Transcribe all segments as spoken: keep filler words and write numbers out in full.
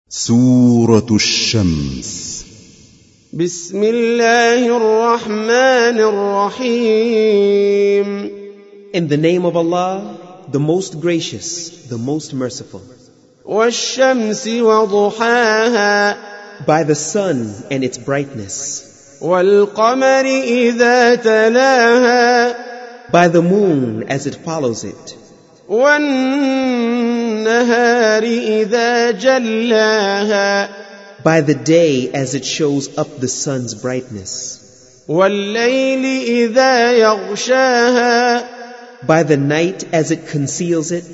سورة الشمس. بسم الله الرحمن الرحيم. In the name of Allah, the most gracious, the most merciful. والشمس وضحاها. By the sun and its brightness. والقمر إذا تلاها. By the moon as it follows it. والنهار إذا جلاها. By the day as it shows up the sun's brightness. والليل إذا يغشاها. By the night as it conceals it.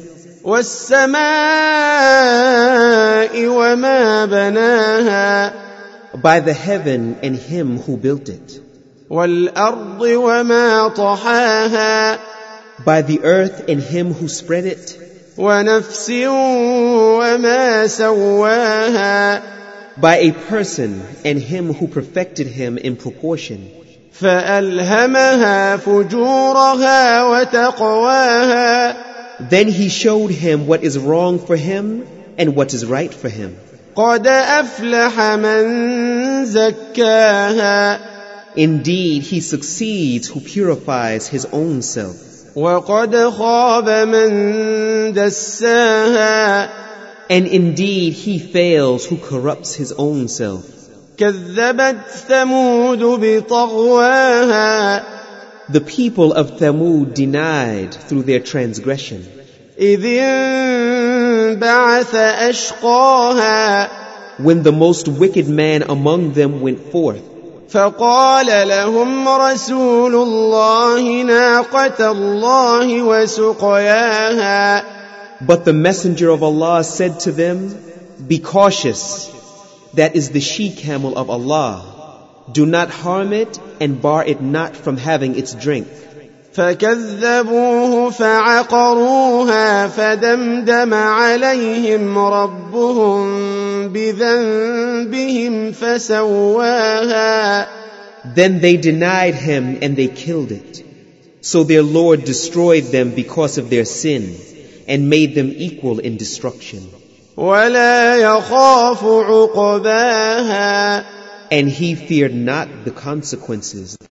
والسماء وما بناها. By the heaven and him who built it. والأرض وما طحاها. By the earth and him who spread it. ونفس وما سواها. By a person and him who perfected him in proportion. فألهمها فجورها وتقواها. Then he showed him what is wrong for him and what is right for him. قد أفلح من زكاها. Indeed, he succeeds who purifies his own self. وقد خاب من دساها. And indeed, he fails who corrupts his own self. كذبت ثمود بطغواها. The people of Thamud denied through their transgression. إذ انبعث أشقاها. When the most wicked man among them went forth. فقال لهم رسول الله ناقة الله وسقياها. But the messenger of Allah said to them, "Be cautious. That is the she-camel of Allah. Do not harm it and bar it not from having its drink." فكذبوه فعقروها فدمدم عليهم ربهم بذنبهم فسواها. Then they denied him and they killed it. So their Lord destroyed them because of their sin and made them equal in destruction. ولا يخاف عقباها. And he feared not the consequences.